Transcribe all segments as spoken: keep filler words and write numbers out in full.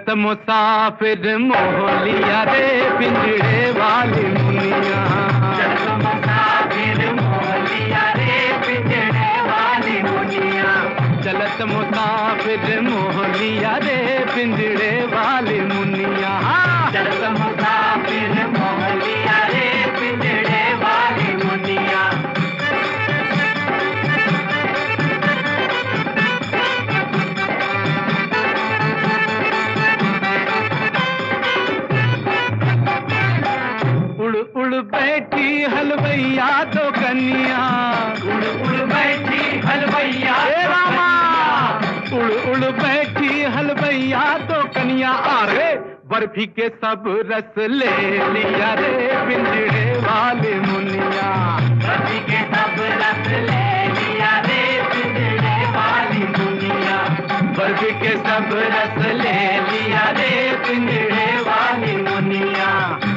चलत मुसाफिर मोह लिया रे पिंजड़े वाली मुनिया। चलत मुसाफिर मोह लिया रे पिंजड़े वाली मुनिया। चलत मुसाफिर मोह लिया रे पिंजड़े वाली मुनिया। चलत मुसाफिर मोह लिया रे पिंजड़े वाली मुनिया। उड़ उड़ बैठी हलवैया तो कन्या। उड़ उड़ बैठी हलवैया हे रामा, उड़ उड़ बैठी हलवैया तो कन्या। अरे बर्फी के सब रस ले लिया रे पिंजड़े वाली मुनिया। बर्फी के सब रस ले लिया रे पिंजड़े वाली मुनिया। बर्फी के सब रस ले लिया रे पिंजड़े वाली मुनिया।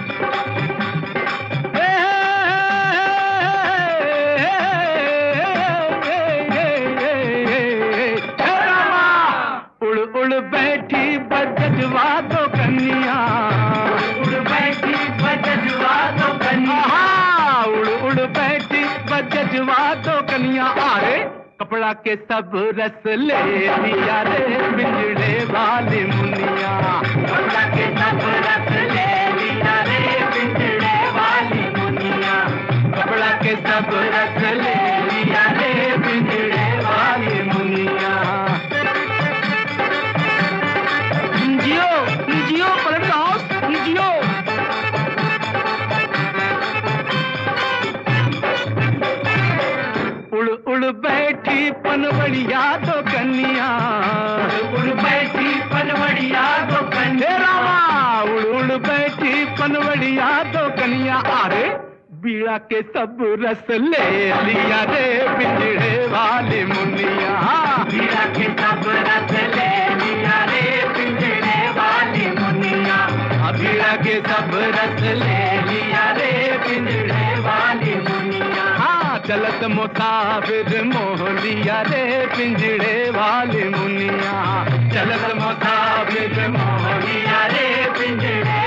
उड़ उड़ बैठी बजवा तो कन्या। उड़ बैठी बजवा तो कन्या। उड़ उड़ बैठी बजवा तो कन्या। अरे कपड़ा के सब रस ले लिया रे पिंजड़े वाली मुनिया। कपड़ा के सब रस ले लिया रे पिंजड़े वाली मुनिया। कपड़ा के सब रस ले लिया रे पिंजड़े वाली मुनिया। जियो जियो पलट हाउस जियो। उड़ उड़ बैठी पनवड़िया तो कन्या। उड़ बैठी पनवड़िया तो कन्या। रामा, उड़ उड़ बैठी पनवड़िया तो कन्या। अरे बीड़ा के सब रस ले लिया रे पिंजड़े वाली मुनिया। बीड़ा के सब रस ले लिया रे पिंजड़े वाली मुनिया। बीड़ा के सब रस ले लिया रे पिंजड़े वाली मुनिया। हाँ, चलत मुसाफिर मोह लिया रे पिंजड़े वाली मुनिया। चलत मुसाफिर मोह लिया रे पिंजड़े